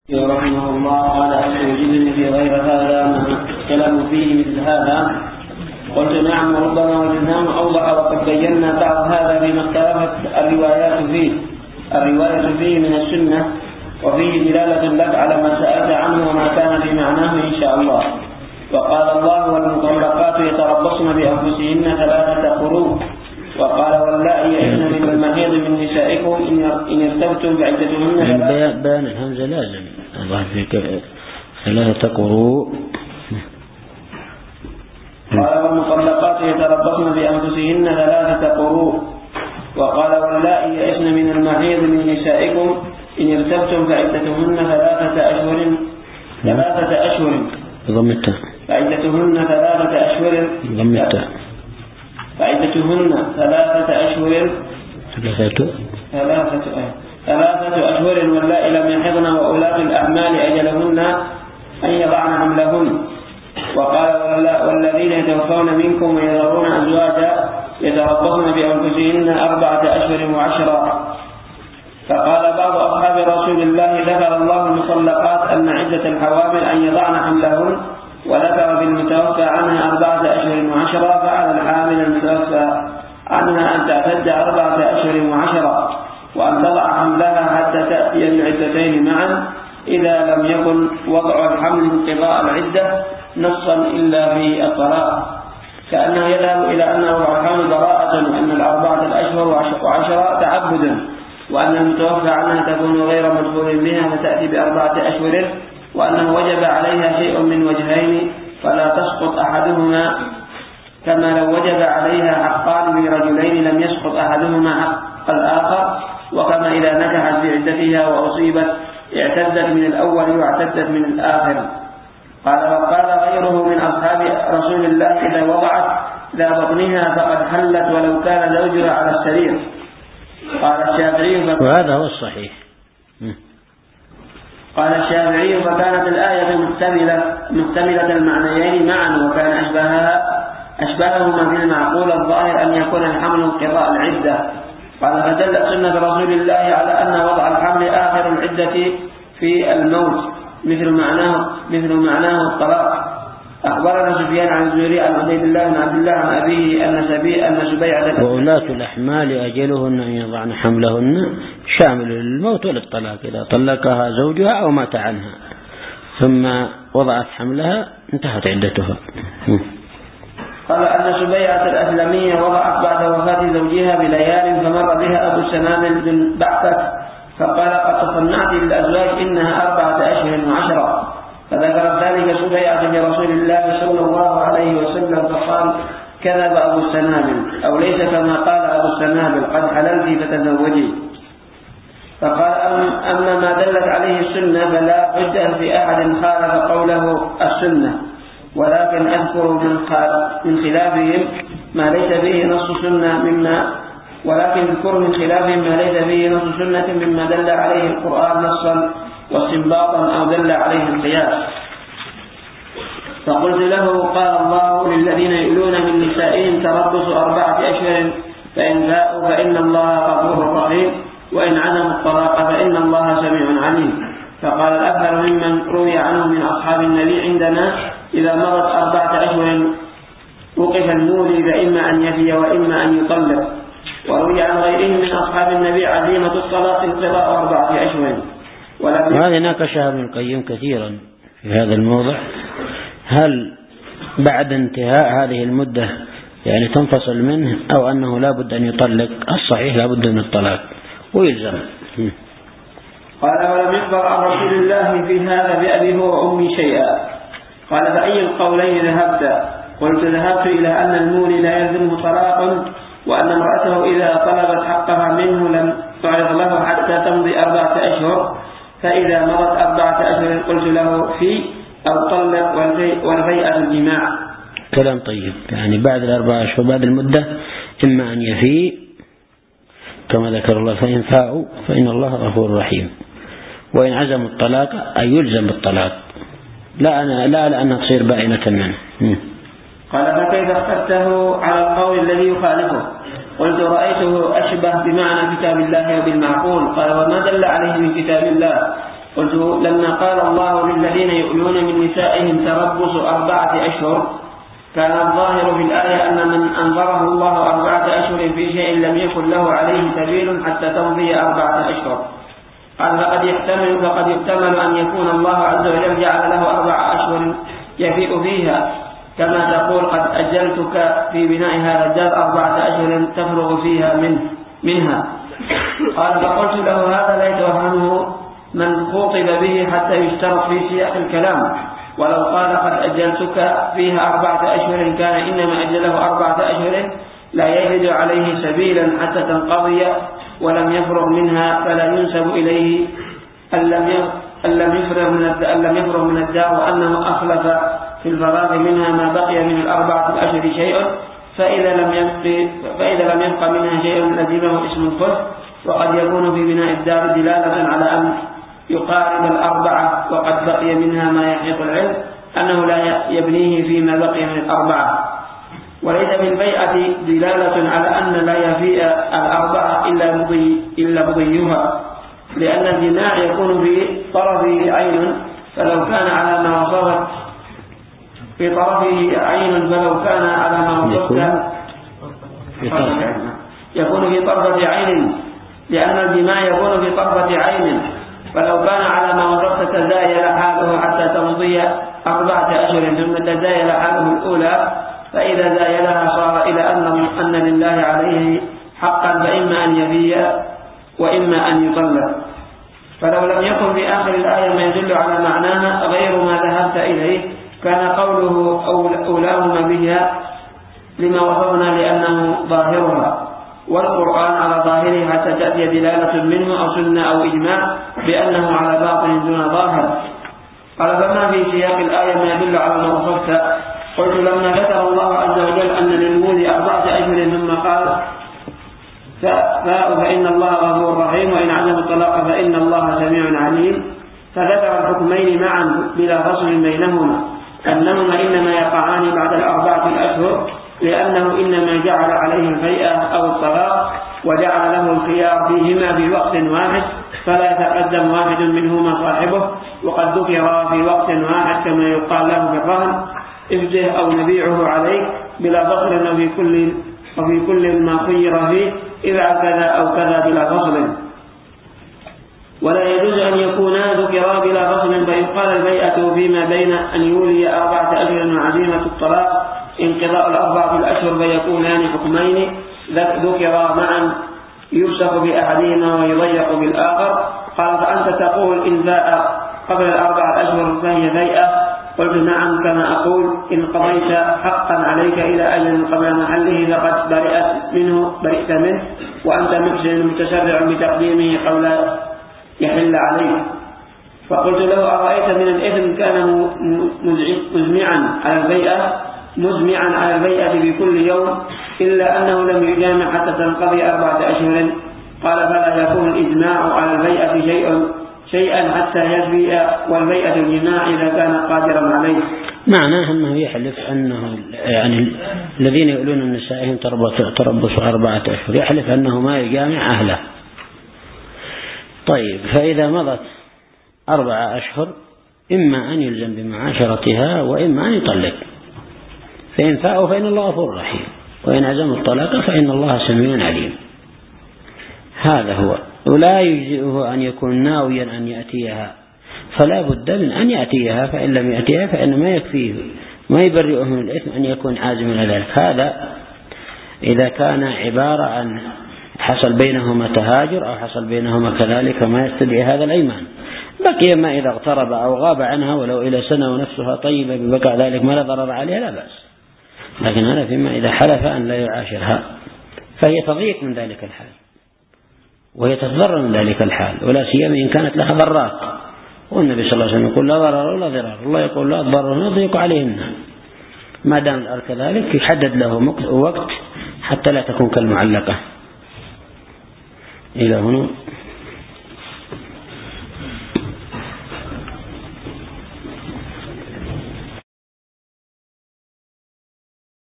رحمه الله قال أتوجدني في غير هذا ما كلام فيه مثل هذا؟ قلت نعم ربما وجدناه أوضح وقد بينا بعض هذا بما اختلفت الرواية فيه من السنة، وفيه دلالة لك على ما سألت عنه وما كان في معناه إن شاء الله. وقال الله والمطلقات يتربصن بأنفسهن 3 قروء، وقال واللائي يئسن من المحيض من نسائكم إن ارتبتم بعدتهن. بيان الهمزة لازم الله فيك 3 قروء. قال والمطلقات يتربصن بأنفسهن 3 قروء، وقال واللائي يئسن من المحيض من نسائكم إن ارتبتم فعدتهن 3 أشهر ضمتها فعدتهن 3 أشهر ضمتها فعدتهن 3 أشهر 3 أشهر واللائي لم يحضن وأولاة الأحمال أجلهن أن يضعن حملهن. وقال والذين يتوفون منكم ويذرون أزواجا يتربصن بأنفسهن 4 أشهر و10. فقال بعض أصحاب رسول الله ذكر الله المطلقات أن عدة الحوامل أن يضعن حملهن، وذكر في المتوفى عنها 4 أشهر و10، فعلى الحامل المتوفى عنها أن تعتد 4 أشهر و10 وأن تضع حملها حتى تأتي العدتين معا، إذا لم يكن وضع الحمل انقضاء العدة نصا إلا في الطلاق، كأنه يذهب إلى أن وضع الحمل براءة، وأن 4 أشهر و10 تعبدا، وأن المتوفى عنها تكون غير مدخول بها فتأتي ب4 أشهر، وأنه وجب عليها شيء من وجهين فلا تسقط أحدهما، كما لو وجب عليها حقان لرجلين لم يسقط أحدهما حق الآخر، وكما إذا نكحت في عدتها وأصيبت اعتدت من الأول واعتدت من الآخر. قال وقال غيره من أصحاب رسول الله إذا وضعت ذا بطنها فقد حلت ولو كان زوجها على السرير. قال الشافعي وهذا هو الصحيح. قال الشافعي فكانت الآية محتملة المعنيين معا، وكان أشباههما في المعقول الظاهر أن يكون الحمل انقضاء العدة. قال فدلت سنة رسول الله على أن وضع الحمل آخر العدة في الموت مثل معناه الطلاق. أخبرنا سفيان عن الزهري عن عبيد الله بن عبد الله عن أبيه أن سبيعة وأولاة الأحمال أجلهن أن يضعن حملهن شامل للموت وللطلاق، إذا طلقها زوجها أو مات عنها ثم وضعت حملها انتهت عدتها. قال أن سبيعة الأسلمية وضعت بعد وفاة زوجها بليال، فمر بها أبو السنابل بن بعثة فقال قد تصنعت للأزواج إنها 4 أشهر و10، فذكر ذلك سبيعة لرسول الله صلى الله عليه وسلم فقال كذب أبو السنابل، أو ليس كما قال أبو السنابل قد حللت فتزوجي. فقال أما ما دلت عليه السنة فلا حجة في أحد خالف قوله السنة، ولكن أذكر من خلافهم ما ليس فيه نص سنة مما دل عليه القرآن نصا واستنباطا أو دل عليه القياس. فقلت له قال الله للذين يؤلون من نسائهم تربص 4 أشهر فإن فاءوا فإن الله غفور رحيم، وإن عزموا الطلاق فإن الله سميع عليم. فقال الأكثر ممن روي عنه من أصحاب النبي عندنا إذا مرت 4 أشهر وقف المولي فإما أن يفي وإما أن يطلق. وروي عن غيرهم من أصحاب النبي عزيمة الطلاق انقضاء 4 أشهر. وهذا ناقشها ابن القيم كثيرا في هذا الموضع، هل بعد انتهاء هذه المدة يعني تنفصل منه أو أنه لا بد أن يطلق؟ الصحيح لا بد من الطلاق ويلزم. قال ولم يخبر عن رسول الله في هذا بأبي هو وأمي شيئا. قال فأي القولين ذهبت؟ قلت ذهبت إلى أن المولي لا يلزمه طلاق، وأن امرأته إذا طلبت حقها منه لم تعرض له حتى تمضي 4 أشهر، فإذا مضت 4 أشهر قلت له في أو طلق والفيئة الجماع. كلام طيب، يعني بعد 4 أشهر بعد المدة إما أن يفي كما ذكر الله فإن فاءوا فإن الله غفور رحيم، وإن عزموا الطلاق أي يلزم بالطلاق لا لأنها تصير بائنة منه. قال فكيف اخترته على القول الذي يخالفه؟ قلت رأيته أشبه بمعنى كتاب الله وبالمعقول. قال وما دل عليه من كتاب الله قلت لما قال الله للذين يؤلون من نسائهم تربص 4 أشهر كان الظاهر في الآية أن من أنظره الله 4 أشهر في شيء لم يكن له عليه سبيل حتى تمضي 4 أشهر. قال فقد يحتمل أن يكون الله عز وجل جعل له 4 أشهر يفيء فيها، كما تقول قد أجلتك في بناء هذا الدار 4 أشهر تفرغ فيها منها. قال فقلت له هذا لا يتوهمه من خطب به حتى يشترط في سياق الكلام، ولو قال قد أجلتك فيها 4 أشهر كان إنما أجله 4 أشهر لا يجد عليه سبيلا حتى تنقضي ولم يفرغ منها، فلا ينسب إليه أن لم يفرغ من الدار وأنه أخلف في الفراغ منها ما بقي من 4 أشهر شيء، فإذا لم يبق منها شيء لزمه اسم الخلف. وقد يكون في بناء الدار دلالة على أن يقارب 4 وقد بقي منها ما يحيط العلم أنه لا يبنيه فيما بقي من 4. وليس في البيعة دلالة على أن لا يفيء 4 إلا مضيها، لأن الجماع يكون في طرفه عين فلو كان على ما وصفت في طرفه عين فلو كان على ما وصفت يكون في طرفة عين، لأن الجماع يكون في طرفة عين فلو كان على ما وصفت تزايل حاله حتى تمضي 4 أشهر ثم تزايل حاله الأولى، فإذا زايلها صار إلى أن لله عليه حقا فإما أن يفي وإما أن يطلق. فلو لم يكن في آخر الآية ما يدل على معناها غير ما ذهبت إليه كان قوله أولاهما بها لما وصفنا لأنه ظاهرها، والقرآن على ظاهره حتى تأتي دلالة منه أو سنة أو إجماع بأنه على باطن دون ظاهر. قال فما في سياق الآية ما يدل على ما وصفت. قلت لما ذكر الله عز وجل أن للولود 4 أشهر ثم قال فإن الله غفور رحيم وإن عزم الطلاق فإن الله سميع عليم، فذكر الحكمين معا بلا فصل بينهما أنهما إنما يقعان بعد 4 أشهر، لأنه إنما جعل عليه الفيئة أو الطلاق وجعل له الخيار فيهما في وقت واحد فلا يتقدم واحد منهما صاحبه، وقد ذكر في وقت واحد كما يقال له في الرهن ابده أو نبيعه عليك بلا فصل وفي كل ما خير فيه إذا كذا أو كذا بلا فصل. ولا يجوز أن يكونا ذكرا بلا فصل فيقال البيئة فيما بين أن يولي 4 أشهر وعزيمة الطلاق انقضاء 4 الأشهر فيكونان حكمين ذكرا معا يفسخ بأحدهما ويضيق بالآخر. قال فأنت تقول إن باء قبل 4 أشهر فهي بيئة. قلت نعم كما أقول إن قضيت حقا عليك إلى أجل قبل محله فقد برئت منه وأنت محسن متسرع بتقديمه قبل يحل عليك. فقلت له أرأيت من الإثم كان مزمعا على البيئة بكل يوم إلا أنه لم يجامع حتى تنقضي 4 أشهر. قال فلا يكون الإجماع على البيئة شيئا حتى يجبي والبيئة الجماع إذا كان قادرا عليه. معناه أنه يحلف أنه يعني الذين يؤلون من نسائهم تربص 4 أشهر يحلف أنه ما يجامع أهله. طيب فإذا مضت 4 أشهر إما أن يلزم بمعاشرتها وإما أن يطلق، فإن فاءوا فإن الله غفور رحيم وإن عزموا الطلاق فإن الله سميع عليم. هذا هو. ولا يجزئه أن يكون ناويا أن يأتيها، فلا بد من أن يأتيها، فإن لم يأتيها فإن ما يكفيه ما يبرئه من الإثم أن يكون عازما على ذلك. هذا إذا كان عبارة عن حصل بينهما تهاجر أو حصل بينهما كذلك ما يستدعي هذا الأيمان. بقي ما إذا اغترب أو غاب عنها ولو إلى سنة ونفسها طيبة ببقى ذلك ما لا ضرر عليها لا بأس، لكن هذا فيما إذا حلف أن لا يعاشرها فهي تضيق من ذلك الحال وهي تتضرر من ذلك الحال، ولا سيما إن كانت لها ضرات. والنبي صلى الله عليه وسلم يقول لا ضرر ولا ضرار، الله يقول لا ضرر يضيق عليهن. ما دام الأمر كذلك يحدد له وقت حتى لا تكون كالمعلقة. إلى هنا.